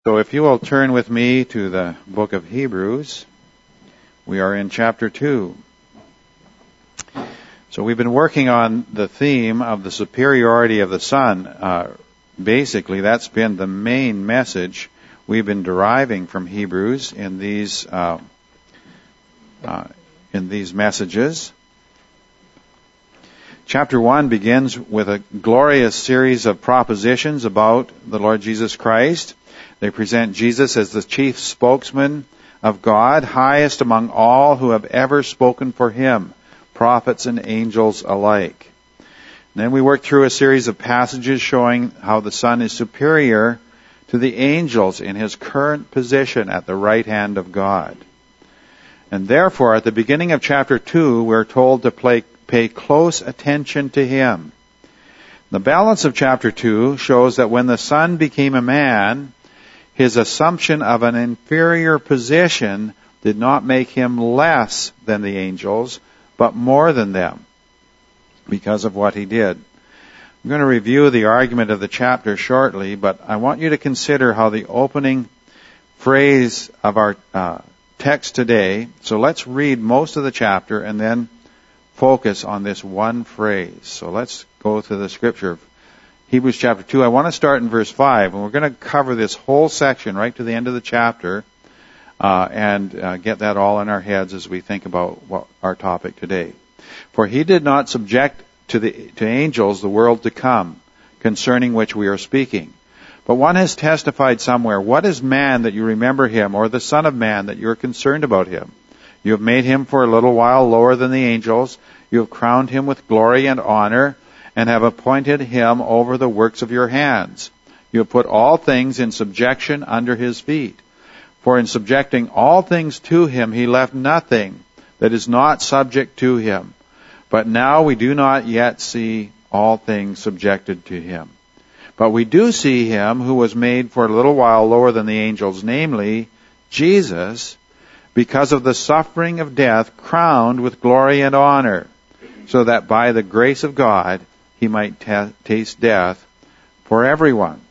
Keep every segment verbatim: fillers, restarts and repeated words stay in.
So if you will turn with me to the book of Hebrews, we are in chapter two. So we've been working on the theme of the superiority of the Son. Uh, basically, that's been the main message we've been deriving from Hebrews in these uh, uh, in these messages. Chapter one begins with a glorious series of propositions about the Lord Jesus Christ. They present Jesus as the chief spokesman of God, highest among all who have ever spoken for Him, prophets and angels alike. And then we work through a series of passages showing how the Son is superior to the angels in His current position at the right hand of God. And therefore, at the beginning of chapter two, we're told to play, pay close attention to Him. The balance of chapter two shows that when the Son became a man, His assumption of an inferior position did not make Him less than the angels, but more than them, because of what He did. I'm going to review the argument of the chapter shortly, but I want you to consider how the opening phrase of our uh, text today, so let's read most of the chapter and then focus on this one phrase. So let's go to the scripture. Hebrews chapter two. I want to start in verse five, and we're going to cover this whole section right to the end of the chapter uh, and uh, get that all in our heads as we think about what our topic today. For He did not subject to the to angels the world to come, concerning which we are speaking. But one has testified somewhere, what is man that you remember him, or the Son of Man that you are concerned about him? You have made him for a little while lower than the angels. You have crowned him with glory and honor, and have appointed him over the works of your hands. You have put all things in subjection under his feet. For in subjecting all things to him, he left nothing that is not subject to him. But now we do not yet see all things subjected to him. But we do see him who was made for a little while lower than the angels, namely Jesus, because of the suffering of death, crowned with glory and honor, so that by the grace of God He might t- taste death for everyone.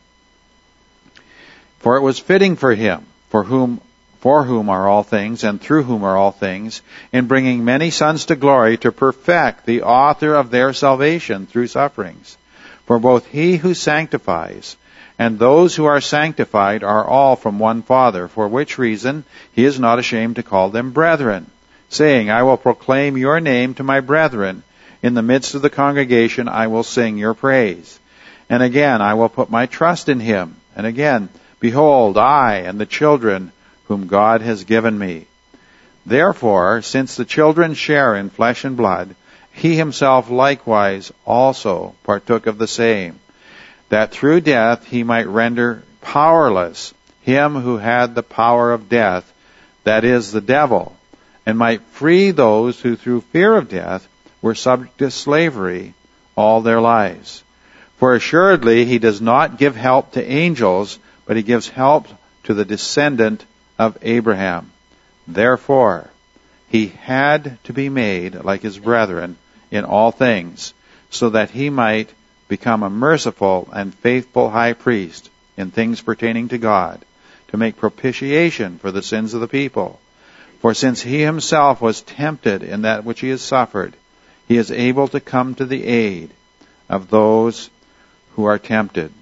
For it was fitting for Him, for whom for whom are all things, and through whom are all things, in bringing many sons to glory, to perfect the author of their salvation through sufferings. For both He who sanctifies and those who are sanctified are all from one Father, for which reason He is not ashamed to call them brethren, saying, I will proclaim your name to my brethren. In the midst of the congregation I will sing your praise. And again, I will put my trust in Him. And again, behold, I and the children whom God has given me. Therefore, since the children share in flesh and blood, He Himself likewise also partook of the same, that through death He might render powerless him who had the power of death, that is, the devil, and might free those who through fear of death were subject to slavery all their lives. For assuredly He does not give help to angels, but He gives help to the descendant of Abraham. Therefore, He had to be made like His brethren in all things, so that He might become a merciful and faithful high priest in things pertaining to God, to make propitiation for the sins of the people. For since He Himself was tempted in that which He has suffered, He is able to come to the aid of those who are tempted.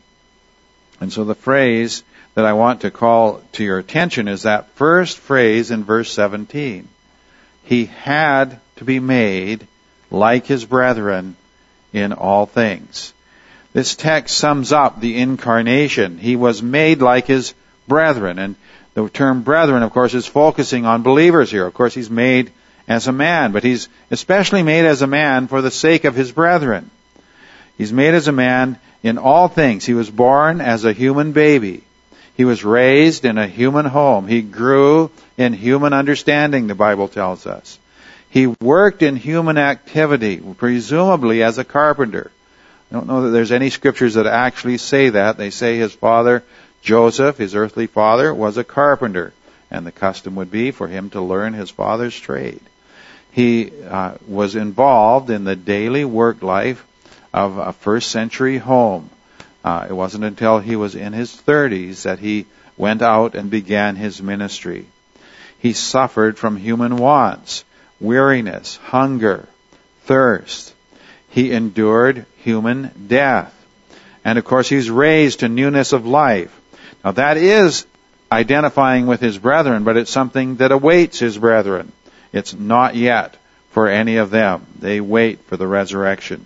And so the phrase that I want to call to your attention is that first phrase in verse seventeen. He had to be made like His brethren in all things. This text sums up the incarnation. He was made like His brethren. And the term brethren, of course, is focusing on believers here. Of course, He's made as a man, but He's especially made as a man for the sake of His brethren. He's made as a man in all things. He was born as a human baby. He was raised in a human home. He grew in human understanding, the Bible tells us. He worked in human activity, presumably as a carpenter. I don't know that there's any scriptures that actually say that. They say his father, Joseph, his earthly father, was a carpenter, and the custom would be for him to learn his father's trade. He uh, was involved in the daily work life of a first century home. Uh, it wasn't until he was in his thirties that he went out and began his ministry. He suffered from human wants, weariness, hunger, thirst. He endured human death. And of course, he's raised to newness of life. Now that is identifying with his brethren, but it's something that awaits his brethren. It's not yet for any of them. They wait for the resurrection.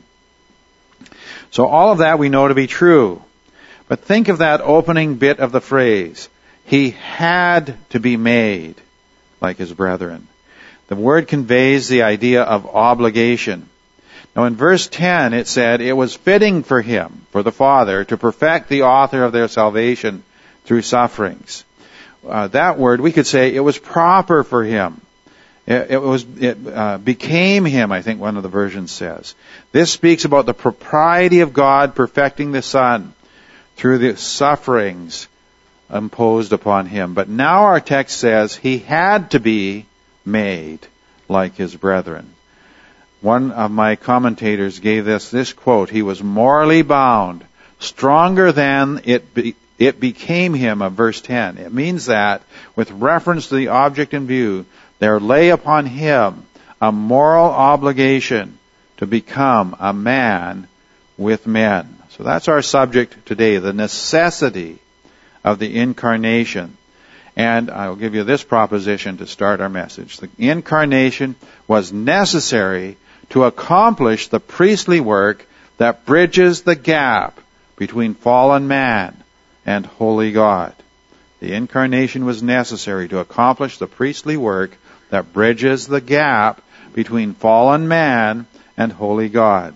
So all of that we know to be true. But think of that opening bit of the phrase. He had to be made like his brethren. The word conveys the idea of obligation. Now in verse ten it said, it was fitting for him, for the Father, to perfect the author of their salvation through sufferings. Uh, that word, we could say, it was proper for him. It, it was, it uh, became him, I think one of the versions says. This speaks about the propriety of God perfecting the Son through the sufferings imposed upon him. But now our text says he had to be made like his brethren. One of my commentators gave this this quote, he was morally bound, stronger than it be, it became him, of verse ten. It means that, with reference to the object in view, there lay upon him a moral obligation to become a man with men. So that's our subject today, the necessity of the incarnation. And I'll give you this proposition to start our message. The incarnation was necessary to accomplish the priestly work that bridges the gap between fallen man and holy God. The incarnation was necessary to accomplish the priestly work that bridges the gap between fallen man and holy God.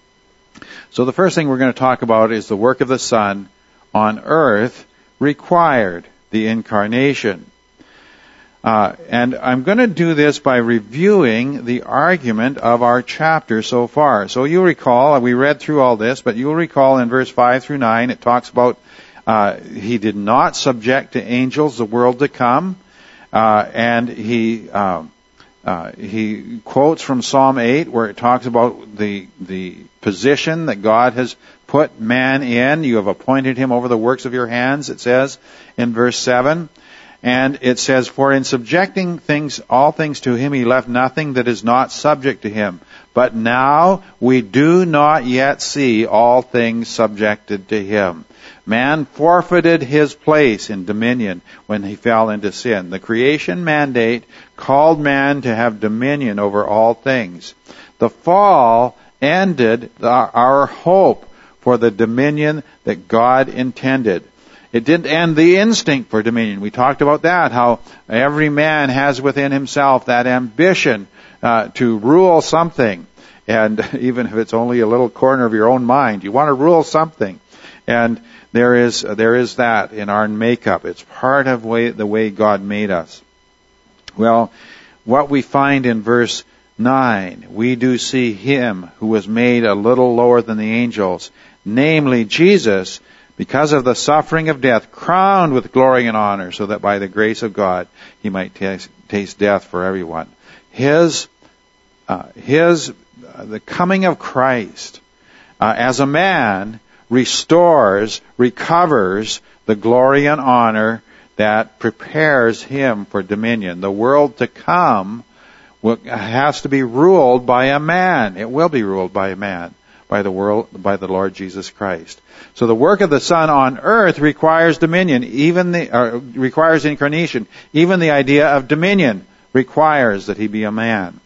So the first thing we're going to talk about is the work of the Son on earth required the incarnation. Uh, and I'm going to do this by reviewing the argument of our chapter so far. So you'll recall, we read through all this, but you'll recall in verse five through nine, it talks about uh, he did not subject to angels the world to come. Uh, and he uh, uh, he quotes from Psalm eight, where it talks about the the position that God has put man in. You have appointed him over the works of your hands, it says in verse seven. And it says, for in subjecting things, all things to him, he left nothing that is not subject to him. But now we do not yet see all things subjected to him. Man forfeited his place in dominion when he fell into sin. The creation mandate called man to have dominion over all things. The fall ended our hope for the dominion that God intended. It didn't end the instinct for dominion. We talked about that, how every man has within himself that ambition uh, to rule something. And even if it's only a little corner of your own mind, you want to rule something. And there is there is that in our makeup. It's part of way, the way God made us. Well, what we find in verse nine, we do see him who was made a little lower than the angels, namely Jesus, because of the suffering of death, crowned with glory and honor, so that by the grace of God he might taste, taste death for everyone. His, uh, his, uh, the coming of Christ uh, as a man restores, recovers the glory and honor that prepares him for dominion. The world to come will, has to be ruled by a man. It will be ruled by a man, by the world, by the Lord Jesus Christ. So the work of the Son on earth requires dominion, even the, uh, requires incarnation. Even the idea of dominion requires that he be a man.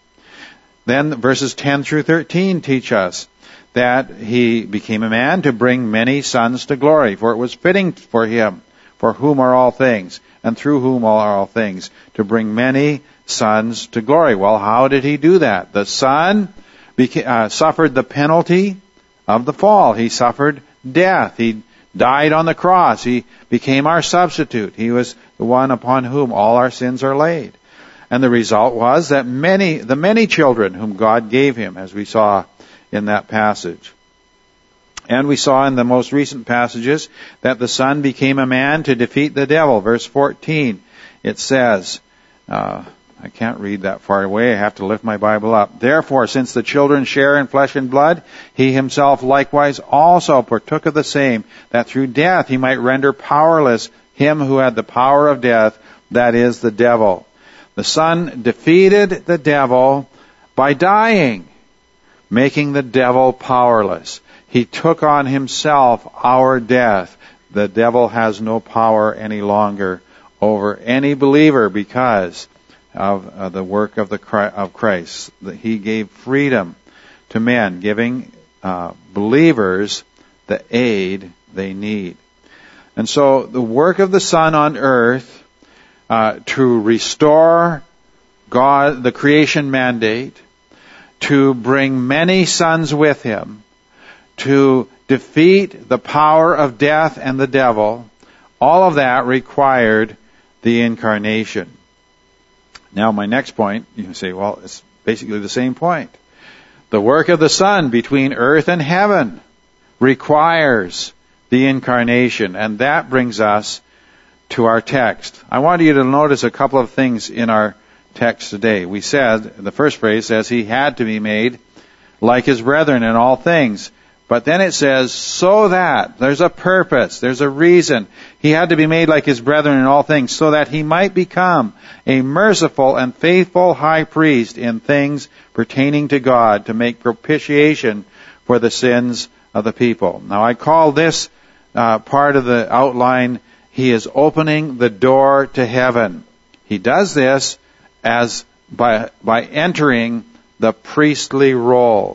Then verses ten through thirteen teach us that he became a man to bring many sons to glory, for it was fitting for him, for whom are all things, and through whom are all things, to bring many sons to glory. Well, how did he do that? The Son beca- uh, suffered the penalty of the fall. He suffered death. He died on the cross. He became our substitute. He was the one upon whom all our sins are laid. And the result was that many, the many children whom God gave him, as we saw in that passage. And we saw in the most recent passages that the Son became a man to defeat the devil. Verse fourteen, it says, uh, I can't read that far away. I have to lift my Bible up. Therefore, since the children share in flesh and blood, he himself likewise also partook of the same, that through death he might render powerless him who had the power of death, that is, the devil. The Son defeated the devil by dying, making the devil powerless. He took on himself our death. The devil has no power any longer over any believer because of uh, the work of the of Christ. He gave freedom to men, giving uh, believers the aid they need. And so the work of the Son on earth uh, to restore God, the creation mandate, to bring many sons with him, to defeat the power of death and the devil, all of that required the incarnation. Now, my next point, you can say, well, it's basically the same point. The work of the Son between earth and heaven requires the incarnation, and that brings us to our text. I want you to notice a couple of things in our text today. We said, the first phrase says, he had to be made like his brethren in all things. But then it says, so that, there's a purpose, there's a reason. He had to be made like his brethren in all things, so that he might become a merciful and faithful high priest in things pertaining to God, to make propitiation for the sins of the people. Now I call this uh, part of the outline, he is opening the door to heaven. He does this as by by entering the priestly role.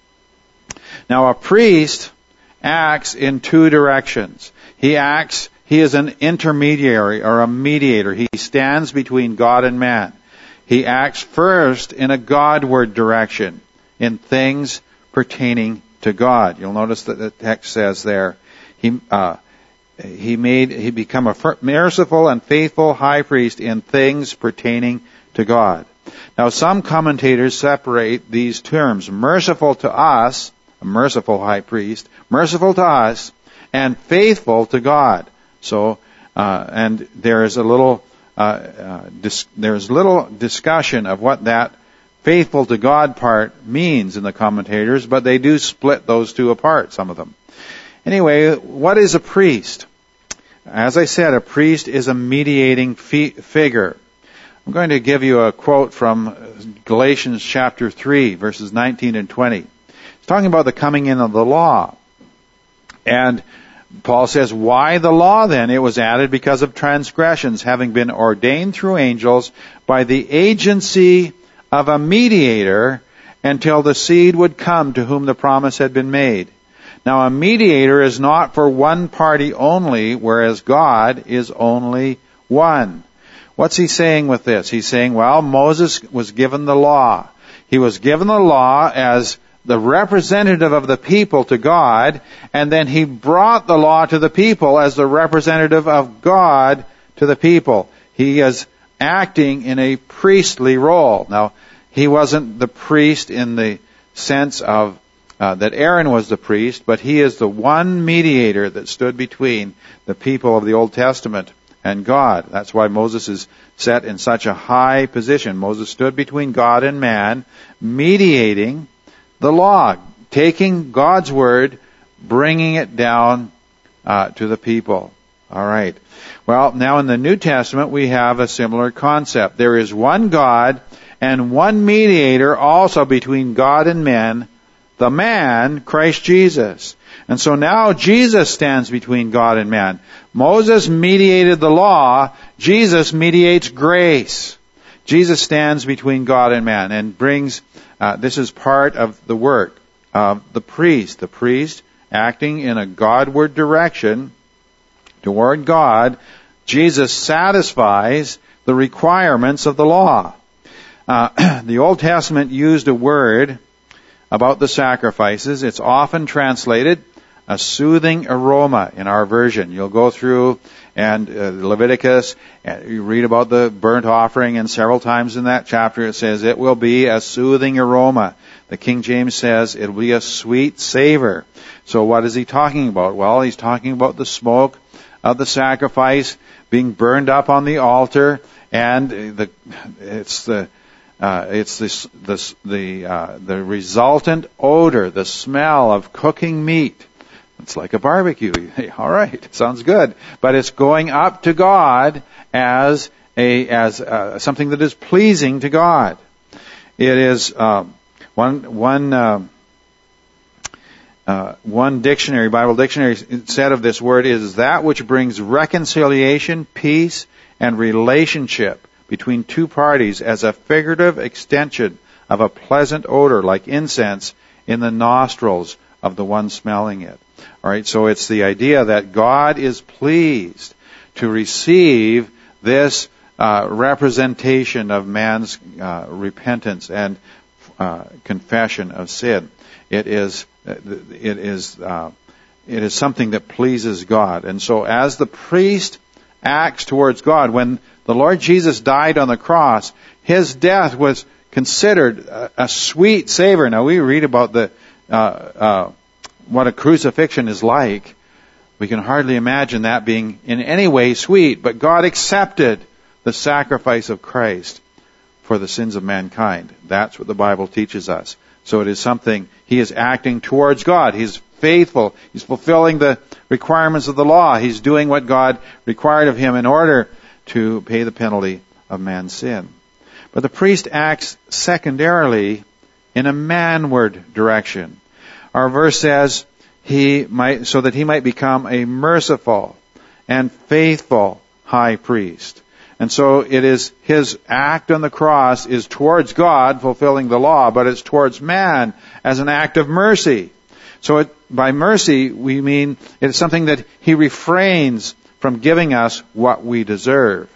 Now, a priest acts in two directions. He acts, he is an intermediary or a mediator. He stands between God and man. He acts first in a Godward direction, in things pertaining to God. You'll notice that the text says there, he uh, he made he become a merciful and faithful high priest in things pertaining to God. Now, some commentators separate these terms, merciful to us, a merciful high priest, merciful to us, and faithful to God. So, uh, and there is a little, uh, uh, dis- there's little discussion of what that faithful to God part means in the commentators, but they do split those two apart, some of them. Anyway, what is a priest? As I said, a priest is a mediating fi- figure. I'm going to give you a quote from Galatians chapter three, verses nineteen and twenty. It's talking about the coming in of the law. And Paul says, why the law then? It was added because of transgressions, having been ordained through angels by the agency of a mediator until the seed would come to whom the promise had been made. Now, a mediator is not for one party only, whereas God is only one. What's he saying with this? He's saying, well, Moses was given the law. He was given the law as the representative of the people to God, and then he brought the law to the people as the representative of God to the people. He is acting in a priestly role. Now, he wasn't the priest in the sense of uh, that Aaron was the priest, but he is the one mediator that stood between the people of the Old Testament and God. That's why Moses is set in such a high position. Moses stood between God and man, mediating the law, taking God's word, bringing it down uh, to the people. All right. Well, now in the New Testament, we have a similar concept. There is one God and one mediator also between God and men, the man, Christ Jesus. And so now Jesus stands between God and man. Moses mediated the law. Jesus mediates grace. Jesus stands between God and man and brings, uh, this is part of the work of the priest. The priest acting in a Godward direction toward God. Jesus satisfies the requirements of the law. Uh, the Old Testament used a word about the sacrifices. It's often translated a soothing aroma in our version. You'll go through and uh, Leviticus, and you read about the burnt offering, and several times in that chapter it says it will be a soothing aroma. The King James says it will be a sweet savor. So what is he talking about? Well, he's talking about the smoke of the sacrifice being burned up on the altar, and the it's the Uh, it's this, this, the, uh, the resultant odor, the smell of cooking meat It's like a barbecue. All right, sounds good. But it's going up to God as a as uh, something that is pleasing to God. It is uh, one one uh, uh, one dictionary, Bible dictionary, said of this word is that which brings reconciliation, peace, and relationship between two parties as a figurative extension of a pleasant odor like incense in the nostrils of the one smelling it. All right, so it's the idea that God is pleased to receive this uh, representation of man's uh, repentance and uh, confession of sin. It is it is uh, it is something that pleases God, and so as the priest acts towards God, when the Lord Jesus died on the cross, his death was considered a, a sweet savor. Now we read about the uh, uh, what a crucifixion is like. We can hardly imagine that being in any way sweet, but God accepted the sacrifice of Christ for the sins of mankind. That's what the Bible teaches us. So it is something, he is acting towards God. He's faithful. He's fulfilling the requirements of the law. He's doing what God required of him in order to pay the penalty of man's sin. But the priest acts secondarily in a manward direction. Our verse says, he might, so that he might become a merciful and faithful high priest. And so it is, his act on the cross is towards God, fulfilling the law, but it's towards man as an act of mercy. So it, by mercy, we mean it's something that he refrains from giving us what we deserve.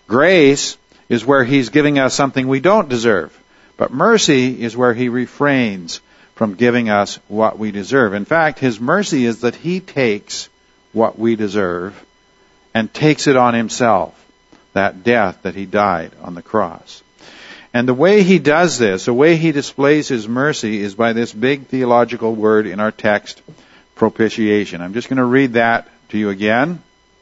Grace is where he's giving us something we don't deserve. But mercy is where he refrains from giving us what we deserve. In fact, his mercy is that he takes what we deserve and takes it on himself, that death that he died on the cross. And the way he does this, the way he displays his mercy, is by this big theological word in our text, propitiation. I'm just going to read that to you again.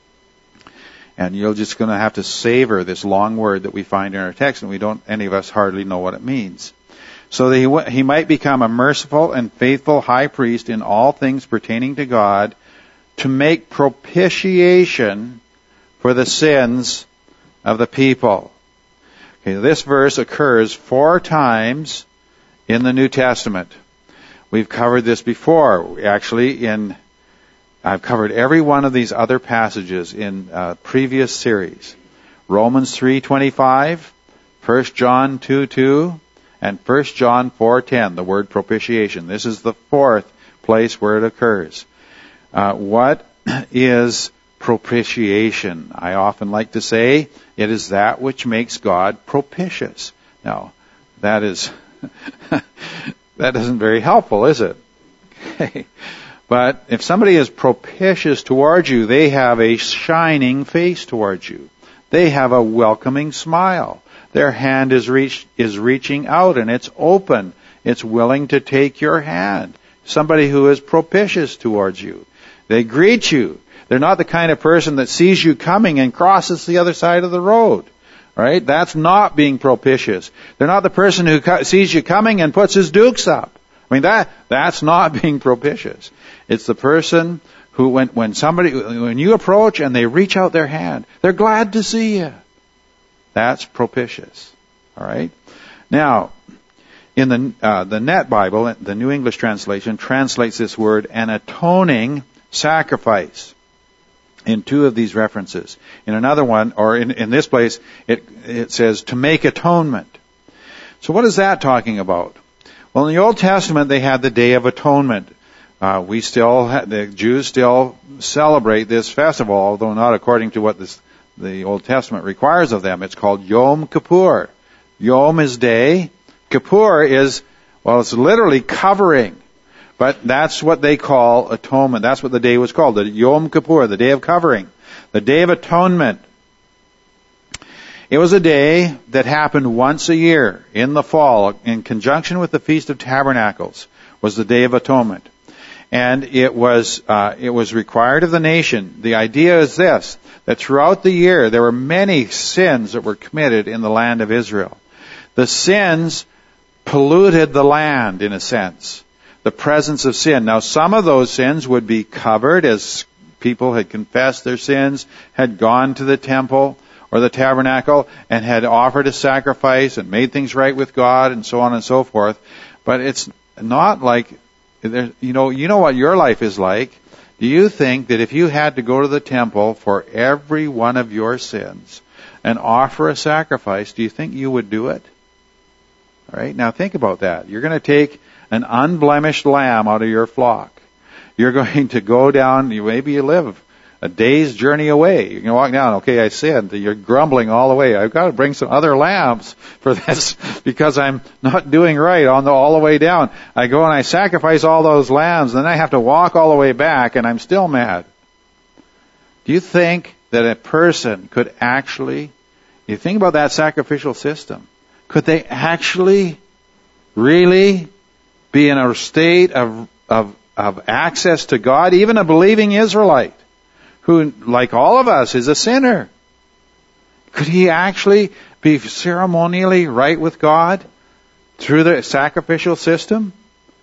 And you're just going to have to savor this long word that we find in our text, and we don't, any of us hardly know what it means. So that he, he might become a merciful and faithful high priest in all things pertaining to God, to make propitiation for the sins of the people. Okay, this verse occurs four times in the New Testament. We've covered this before. Actually, in I've covered every one of these other passages in uh, previous series. Romans three twenty-five, First John two two, and First John four ten, the word propitiation. This is the fourth place where it occurs. Uh, what is propitiation? I often like to say it is that which makes God propitious. Now, that is that isn't very helpful, is it? Okay. But if somebody is propitious towards you, they have a shining face towards you. They have a welcoming smile. Their hand is reach, is reaching out, and it's open. It's willing to take your hand. Somebody who is propitious towards you. They greet you. They're not the kind of person that sees you coming and crosses the other side of the road. Right? That's not being propitious. They're not the person who sees you coming and puts his dukes up. I mean, that that's not being propitious. It's the person who, when, when somebody, when you approach and they reach out their hand, they're glad to see you. That's propitious. All right? Now, in the uh, the Net Bible, the New English Translation translates this word an atoning sacrifice in two of these references. In another one, or in, in this place, it it says to make atonement. So what is that talking about? Well, in the Old Testament, they had the Day of Atonement. Uh, we still, ha- the Jews still celebrate this festival, although not according to what this, the Old Testament requires of them. It's called Yom Kippur. Yom is day. Kippur is, well, it's literally covering. But that's what they call atonement. That's what the day was called, the Yom Kippur, the Day of Covering, the Day of Atonement. It was a day that happened once a year in the fall, in conjunction with the Feast of Tabernacles, was the Day of Atonement. And it was uh, it was required of the nation. The idea is this, that throughout the year there were many sins that were committed in the land of Israel. The sins polluted the land, in a sense. the presence of sin. Now, some of those sins would be covered as people had confessed their sins, had gone to the temple or the tabernacle and had offered a sacrifice and made things right with God and so on and so forth. But it's not like, you know, you know what your life is like. Do you think that if you had to go to the temple for every one of your sins and offer a sacrifice, do you think you would do it? All right, now think about that. You're going to take an unblemished lamb out of your flock. You're going to go down, you maybe you live a day's journey away. You can walk down, okay, I sinned. You're grumbling all the way. I've got to bring some other lambs for this because I'm not doing right on the all the way down. I go and I sacrifice all those lambs, and then I have to walk all the way back, and I'm still mad. Do you think that a person could actually, you think about that sacrificial system, could they actually really be in a state of, of, of access to God? Even a believing Israelite, who, like all of us, is a sinner. Could he actually be ceremonially right with God through the sacrificial system?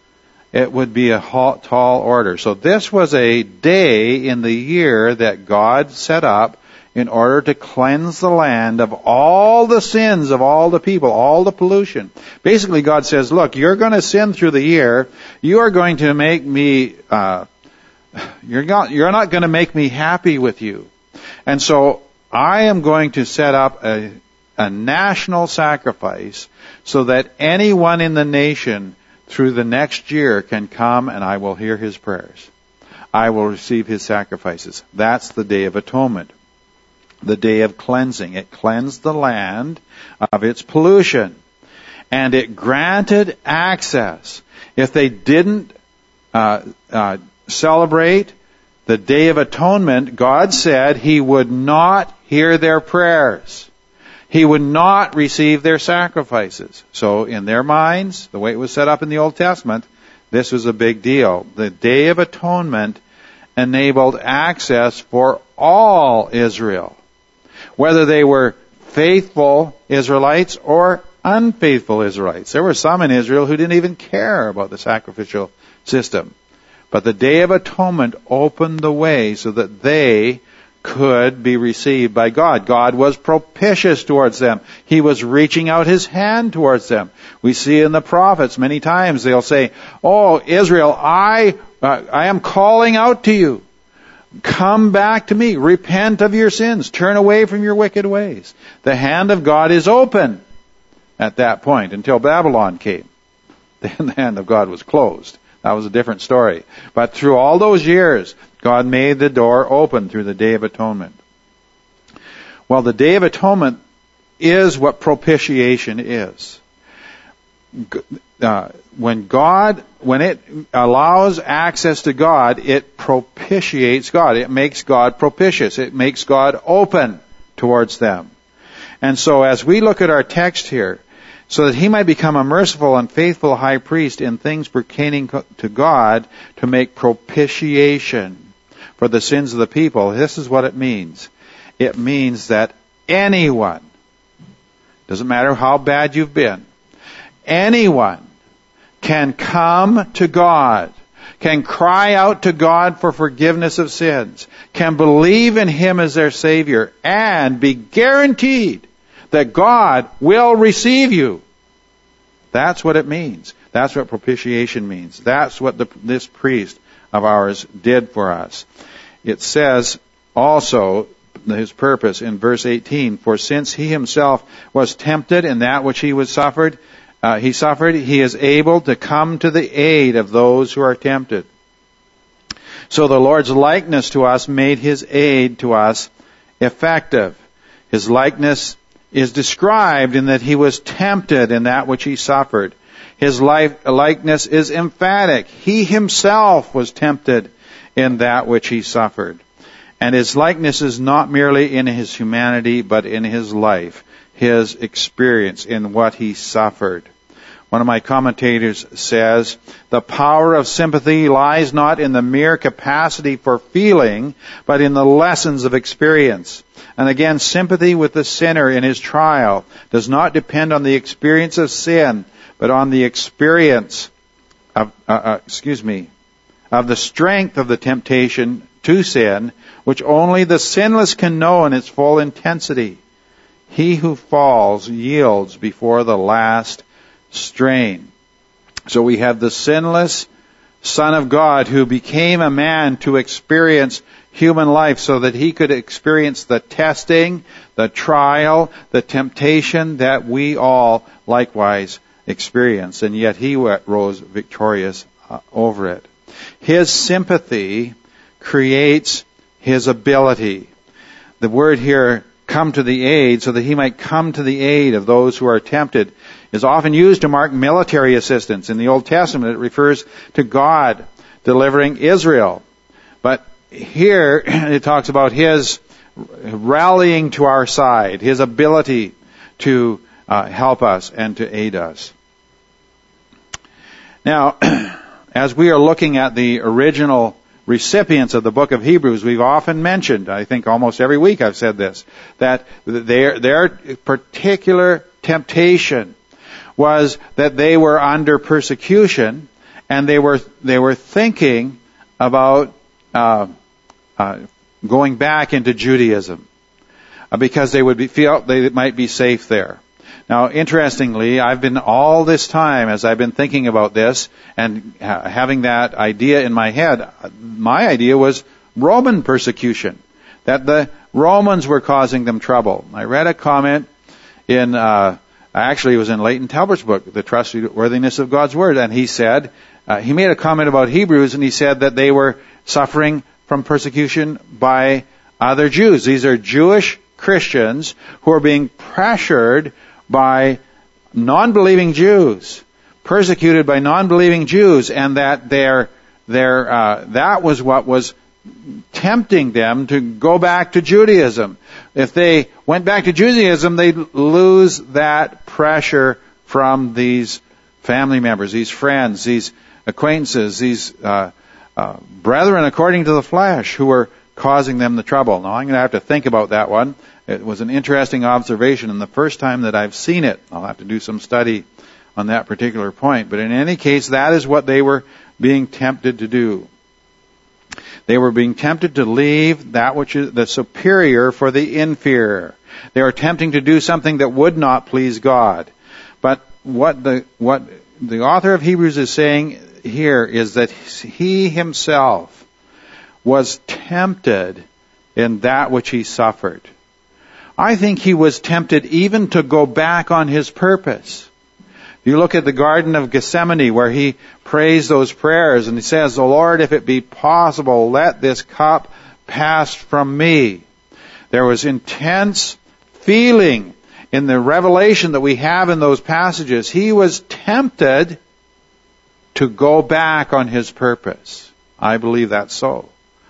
It would be a tall order. So this was a day in the year that God set up in order to cleanse the land of all the sins of all the people, all the pollution. Basically, God says, look, you're going to sin through the year. You are going to make me, uh, you're not, you're not going to make me happy with you. And so I am going to set up a, a national sacrifice so that anyone in the nation through the next year can come and I will hear his prayers. I will receive his sacrifices. That's the Day of Atonement. The day of cleansing. It cleansed the land of its pollution. And it granted access. If they didn't uh, uh, celebrate the Day of Atonement, God said He would not hear their prayers. He would not receive their sacrifices. So in their minds, the way it was set up in the Old Testament, this was a big deal. The Day of Atonement enabled access for all Israel, whether they were faithful Israelites or unfaithful Israelites. There were some in Israel who didn't even care about the sacrificial system. But the Day of Atonement opened the way so that they could be received by God. God was propitious towards them. He was reaching out His hand towards them. We see in the prophets many times they'll say, "Oh, Israel, I, uh, I am calling out to you. Come back to me. Repent of your sins. Turn away from your wicked ways." The hand of God is open at that point until Babylon came. Then the hand of God was closed. That was a different story. But through all those years, God made the door open through the Day of Atonement. Well, the Day of Atonement is what propitiation is. Uh, when God, when it allows access to God, it propitiates God. It makes God propitious. It makes God open towards them. And so as we look at our text here, so that He might become a merciful and faithful high priest in things pertaining to God to make propitiation for the sins of the people, this is what it means. It means that anyone, doesn't matter how bad you've been, anyone can come to God, can cry out to God for forgiveness of sins, can believe in Him as their Savior, and be guaranteed that God will receive you. That's what it means. That's what propitiation means. That's what the, this priest of ours did for us. It says also His purpose in verse eighteen, "For since He Himself was tempted in that which He was suffered, uh, He suffered, He is able to come to the aid of those who are tempted." So the Lord's likeness to us made His aid to us effective. His likeness is described in that He was tempted in that which He suffered. His life, likeness is emphatic. He Himself was tempted in that which He suffered. And His likeness is not merely in His humanity, but in His life, His experience in what He suffered. One of my commentators says, "The power of sympathy lies not in the mere capacity for feeling, but in the lessons of experience." And again, sympathy with the sinner in his trial does not depend on the experience of sin, but on the experience of, uh, uh, excuse me, of the strength of the temptation to sin, which only the sinless can know in its full intensity. He who falls yields before the last strain. So we have the sinless Son of God who became a man to experience human life so that he could experience the testing, the trial, the temptation that we all likewise experience. And yet he rose victorious uh, over it. His sympathy creates his ability. The word here, come to the aid, so that he might come to the aid of those who are tempted, is often used to mark military assistance. In the Old Testament, it refers to God delivering Israel. But here, it talks about his rallying to our side, his ability to uh, help us and to aid us. Now, as we are looking at the original recipients of the book of Hebrews, we've often mentioned, I think almost every week I've said this, that their, their particular temptation was that they were under persecution, and they were they were thinking about uh, uh, going back into Judaism uh, because they would be, feel they might be safe there. Now, interestingly, I've been all this time as I've been thinking about this and ha- having that idea in my head. My idea was Roman persecution, that the Romans were causing them trouble. I read a comment in. Uh, Actually, it was in Leighton Talbert's book, The Trustworthiness of God's Word, and he said, uh, he made a comment about Hebrews, and he said that they were suffering from persecution by other Jews. These are Jewish Christians who are being pressured by non-believing Jews, persecuted by non-believing Jews, and that their, their, uh, that was what was tempting them to go back to Judaism. If they went back to Judaism, they'd lose that pressure from these family members, these friends, these acquaintances, these uh, uh, brethren according to the flesh who were causing them the trouble. Now, I'm going to have to think about that one. It was an interesting observation, and the first time that I've seen it, I'll have to do some study on that particular point. But in any case, that is what they were being tempted to do. They were being tempted to leave that which is the superior for the inferior. They were attempting to do something that would not please God. But what the what the author of Hebrews is saying here is that he himself was tempted in that which he suffered. I think he was tempted even to go back on his purpose. You look at the Garden of Gethsemane where he prays those prayers and he says, "O Lord, if it be possible, let this cup pass from me." There was intense feeling in the revelation that we have in those passages. He was tempted to go back on his purpose. I believe that's so.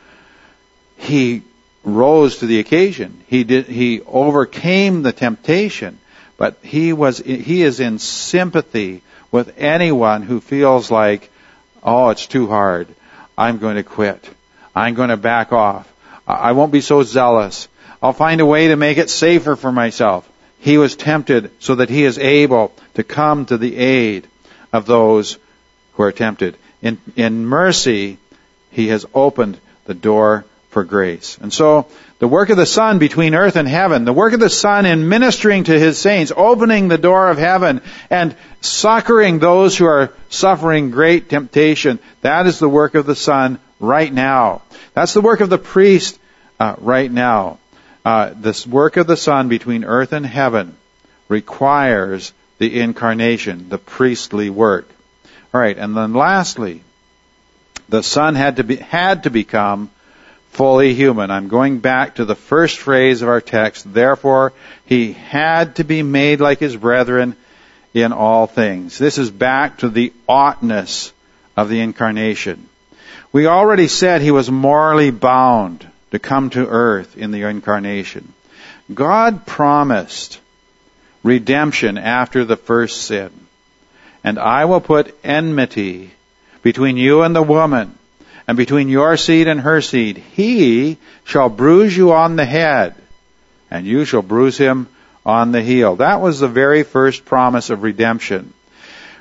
He rose to the occasion. He did, he overcame the temptation. But he was, he is in sympathy with anyone who feels like, oh, it's too hard. I'm going to quit. I'm going to back off. I won't be so zealous. I'll find a way to make it safer for myself. He was tempted so that he is able to come to the aid of those who are tempted. In, in mercy, he has opened the door for grace. And so, the work of the Son between earth and heaven, the work of the Son in ministering to His saints, opening the door of heaven and succoring those who are suffering great temptation, that is the work of the Son right now. That's the work of the priest uh, right now. Uh, this work of the Son between earth and heaven requires the incarnation, the priestly work. All right, and then lastly, the Son had to be had to become fully human. I'm going back to the first phrase of our text. Therefore, he had to be made like his brethren in all things. This is back to the oughtness of the incarnation. We already said he was morally bound to come to earth in the incarnation. God promised redemption after the first sin. And I will put enmity between you and the woman, and between your seed and her seed. He shall bruise you on the head, and you shall bruise him on the heel. That was the very first promise of redemption.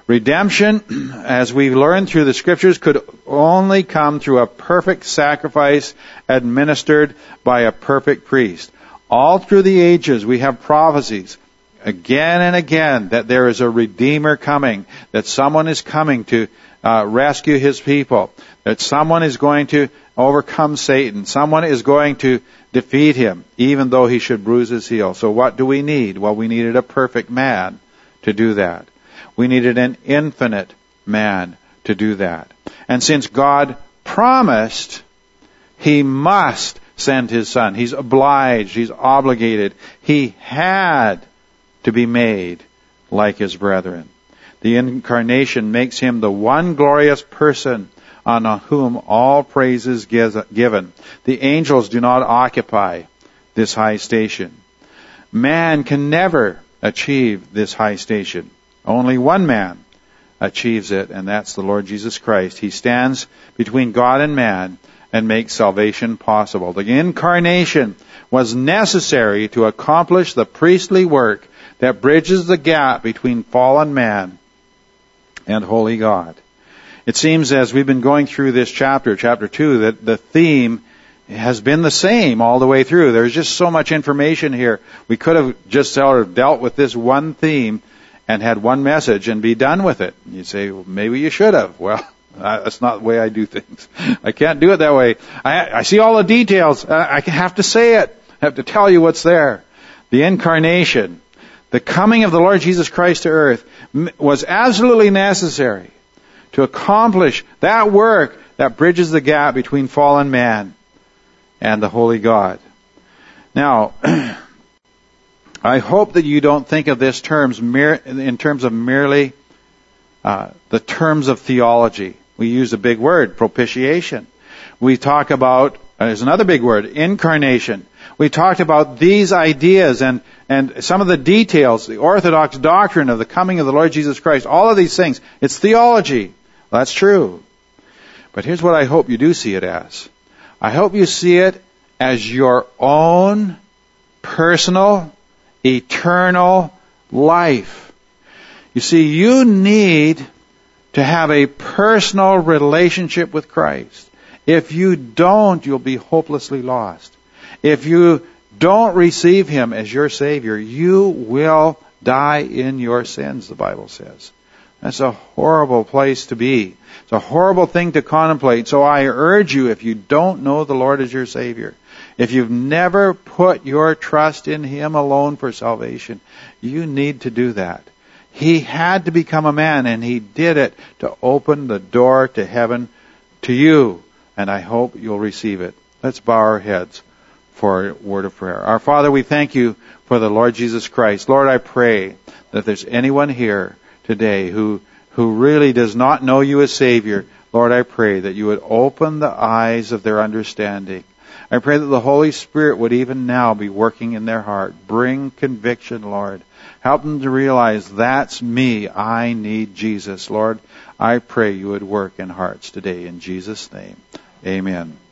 Redemption, as we've learned through the Scriptures, could only come through a perfect sacrifice administered by a perfect priest. All through the ages, we have prophecies again and again that there is a Redeemer coming, that someone is coming to uh, rescue His people, that someone is going to overcome Satan, someone is going to defeat him, even though he should bruise his heel. So what do we need? Well, we needed a perfect man to do that. We needed an infinite man to do that. And since God promised, He must send His Son. He's obliged. He's obligated. He had to be made like His brethren. The incarnation makes Him the one glorious person on whom all praise is given. The angels do not occupy this high station. Man can never achieve this high station. Only one man achieves it, and that's the Lord Jesus Christ. He stands between God and man and makes salvation possible. The incarnation was necessary to accomplish the priestly work that bridges the gap between fallen man and holy God. It seems as we've been going through this chapter, chapter two, that the theme has been the same all the way through. There's just so much information here. We could have just sort of dealt with this one theme and had one message and be done with it. You say, well, maybe you should have. Well, that's not the way I do things. I can't do it that way. I, I see all the details. I have to say it. I have to tell you what's there. The incarnation, the coming of the Lord Jesus Christ to earth, was absolutely necessary to accomplish that work that bridges the gap between fallen man and the holy God. Now, I hope that you don't think of this terms mere, in terms of merely uh, the terms of theology. We use a big word, propitiation. We talk about, uh, there's another big word, incarnation. We talked about these ideas and, and some of the details, the orthodox doctrine of the coming of the Lord Jesus Christ, all of these things. It's theology. That's true. But here's what I hope you do see it as. I hope you see it as your own personal, eternal life. You see, you need to have a personal relationship with Christ. If you don't, you'll be hopelessly lost. If you don't receive Him as your Savior, you will die in your sins, the Bible says. That's a horrible place to be. It's a horrible thing to contemplate. So I urge you, if you don't know the Lord as your Savior, if you've never put your trust in Him alone for salvation, you need to do that. He had to become a man, and He did it to open the door to heaven to you. And I hope you'll receive it. Let's bow our heads for a word of prayer. Our Father, we thank You for the Lord Jesus Christ. Lord, I pray that if there's anyone here today who who really does not know You as Savior, Lord, I pray that You would open the eyes of their understanding. I pray that the Holy Spirit would even now be working in their heart. Bring conviction, Lord. Help them to realize, that's me. I need Jesus. Lord, I pray You would work in hearts today. In Jesus' name, amen.